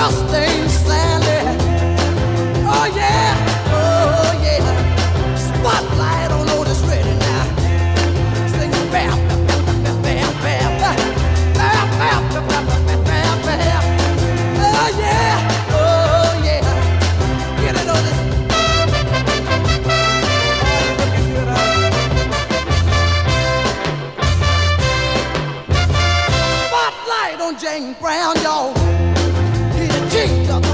Mustang Sally. Oh yeah, oh yeah. Spotlight on Otis Redding now. Sing bam, bam, bam, bam, bam, bam, bam, bam, bam, bam, bam, bam. Oh yeah, oh yeah. Get it, Otis. Spotlight on James Brown, y'all. He the king of